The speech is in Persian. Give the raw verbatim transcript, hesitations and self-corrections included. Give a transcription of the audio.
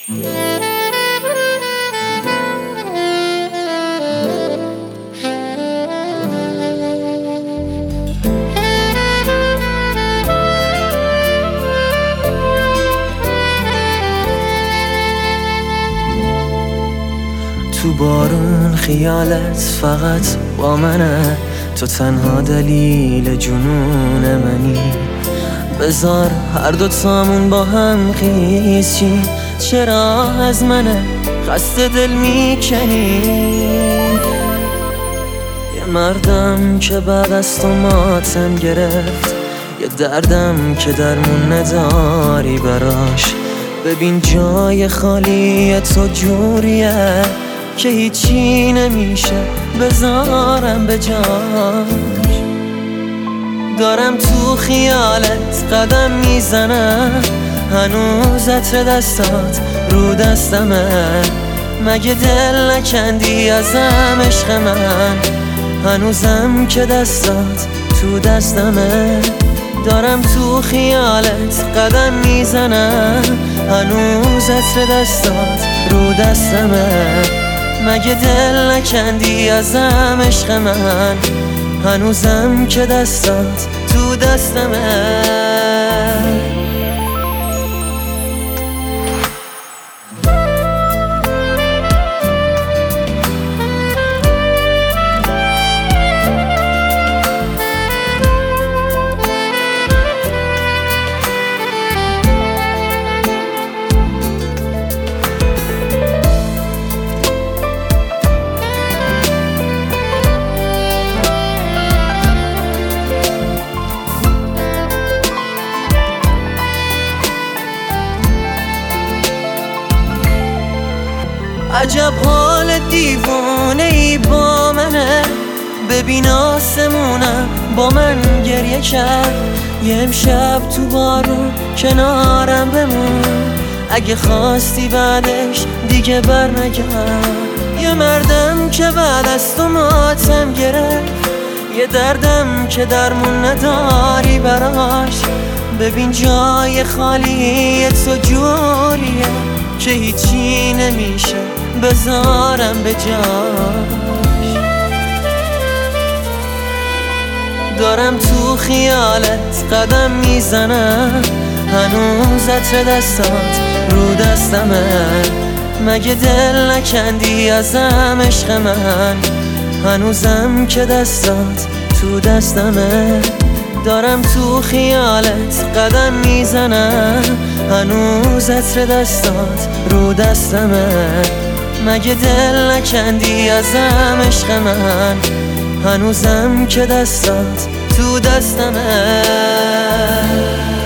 تو بارون خیالت فقط با منه، تو تنها دلیل جنون منی. بذار هر دو تامون با هم خیز چی، چرا از منه قصد دل میکنی؟ یه مردم که بعد از تو ماتم گرفت، یه دردم که درمون نداری براش. ببین جای خالی تو جوریه که هیچی نمیشه بذارم به جاش. دارم تو خیالت قدم میزنم، هنوز عطر دستات رو دستمه. مگه دل نکندی ازم عشق من؟ هنوزم که دستات تو دستمه. دارم تو خیالت قدم میزنم، هنوز عطر دستات رو دستمه. مگه دل نکندی ازم عشق من؟ هنوزم که دستات تو دستمه. عجب حال دیوانه ای با منه، ببین آسمونم با من گریه کرد. یه امشب تو بارون کنارم بمون، اگه خواستی بعدش دیگه بر نگرد. یه مردم که بعد از تو ماتم گرفت، یه دردم که درمون نداری براش. ببین جای خالی تو جوریه که هیچی نمیشه بذارم به جاش. دارم تو خیالت قدم میزنم، هنوز عطر دستات رو دستمه. مگه دل نکندی ازم عشق من؟ هنوزم که دستات تو دستمه. دارم تو خیالت قدم میزنم، هنوز عطر دستات رو دستمه. مگه دل نکندی ازم عشق من؟ هنوزم که دستات تو دستمه.